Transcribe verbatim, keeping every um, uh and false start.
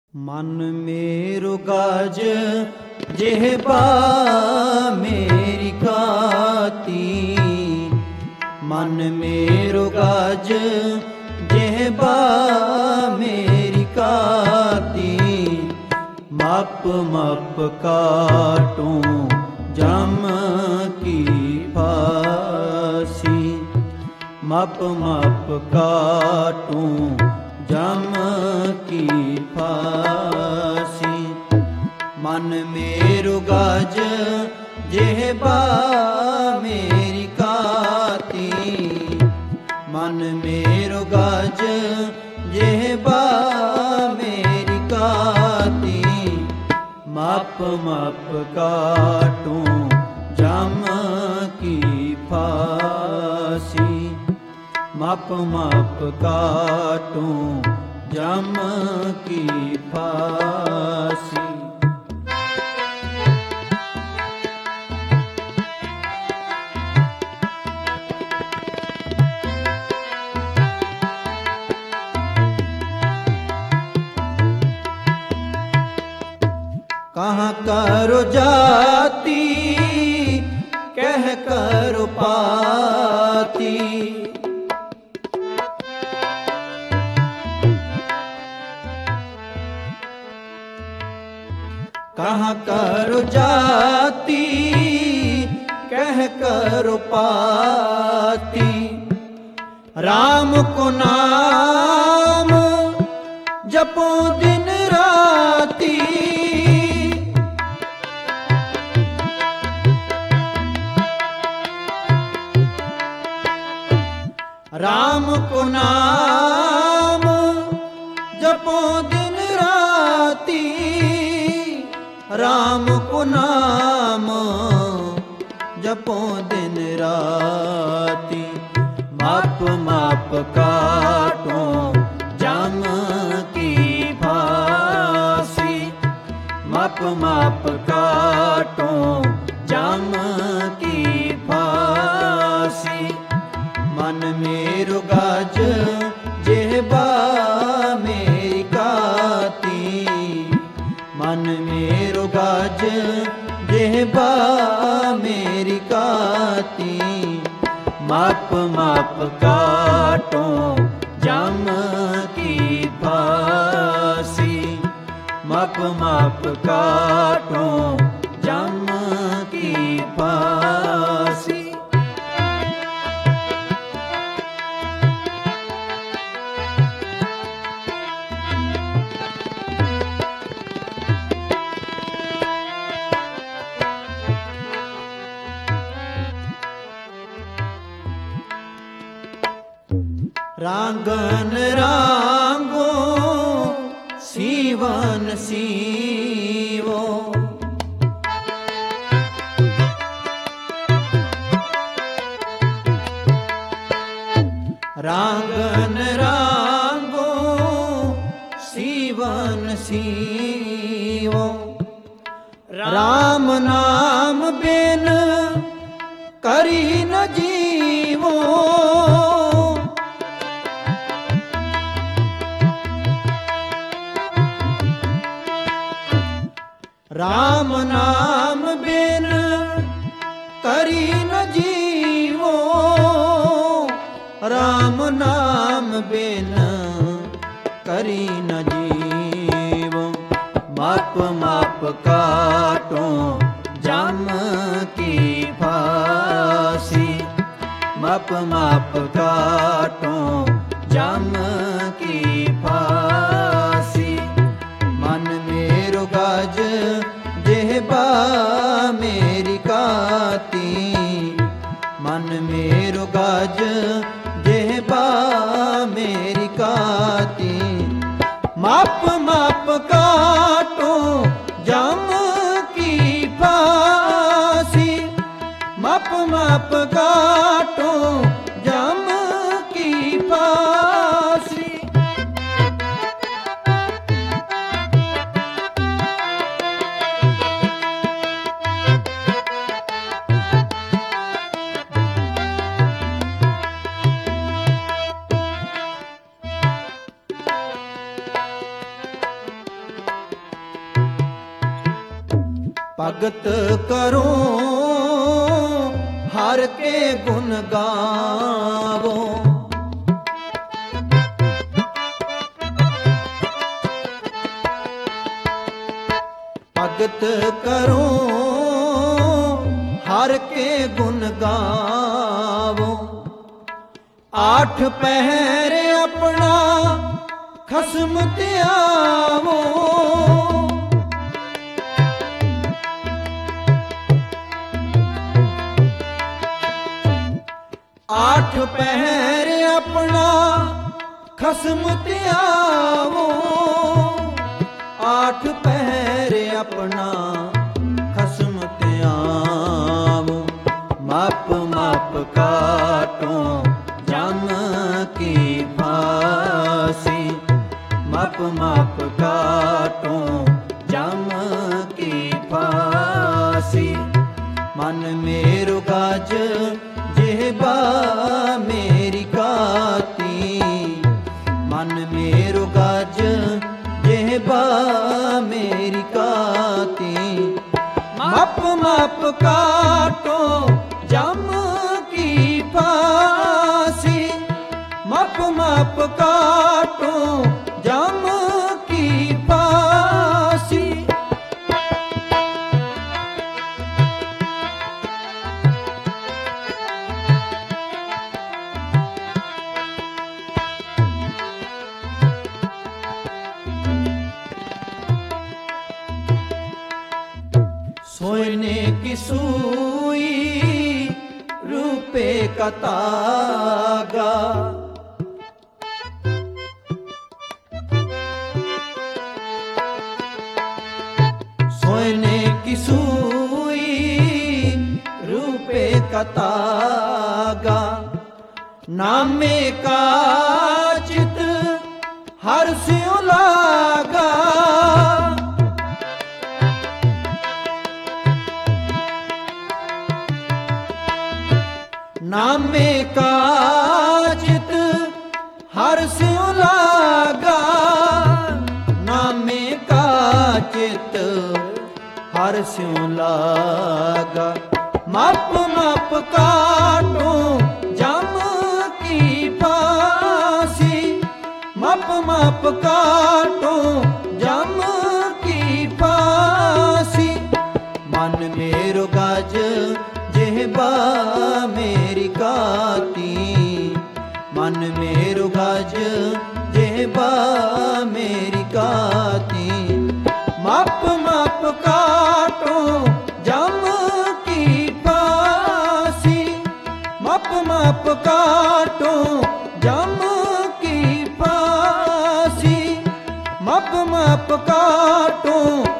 मन मेरो गाज जेहबा मेरी काती, मन मेरो गाज जेहबा मेरी काती। मप मप काटूं जम की फांसी, मप मप काटूं जम की फांसी। मन मेरो गाज जेहबा मेरी काती, मन मेरो गाज जेहबा मेरी काती। मप मप काटूं जम की फांसी, मप मप काटूं जम की फांसी। कहाँ करो जाती कह करो पाती, कहाँ करो जाती कह करो पाती। राम को नाम जपो दिन राती, राम को नाम जपो दिन राती, राम को नाम जपो दिन राती। माप माप काटूं जम की फांसी, माप माप काटूं जम की फांसी। मन मेरो गाज जेहबा मेरी काती, मन मेरो गाज जेहबा मेरी काती। माप माप काटूं जम की फांसी, माप माप काटूं जम की फांसी। रांगन रांगो सीवन सीवो, रांगन रांगो सीवन सीवो। राम नाम बिन करी न जीवो, राम नाम बिन करी न जीवो, राम नाम बिन करी न जीवो। माप माप काटूं जम की फांसी, माप माप काटूं जम की फांसी। मन मेरो गाज जेहबा मेरी काती, मन मेरो गाज जेहबा मेरी काती। माप माप काटूं जम की फांसी, माप माप काटूं जम की फांसी। भगत करो हर के गुण गावो। भगत करो हर के गुण गावो। आठ पहर अपना खसम त्यावो। आठ पहर अपना खसम त्यावो। आठ पहर अपना खसम त्यावो। माप माप काटो जम की फांसी। माप माप काटो जम की फांसी। मन मेरो गाज जेहबा मेरी काती। मन मेरो गाज जेहबा मेरी काती। माप माप काटो जम की फांसी। माप माप काटो जम की फांसी। सोने की सुई रुपए का तागा। सोने की सुई रुपए का तागा। नामे का चित हर स्यों लागा। नामे का चित हर स्यों लागा। नामे का चित हर स्यों लागा। माप माप काटो जम की फांसी। माप माप काटो जम की फांसी। मन मेरो गाज जेहबा मेरी काती। मन मेरो गाज जेहबा मेरी काती। माप माप काटो जम की फांसी। माप माप काटो जम की फांसी। माप माप काटो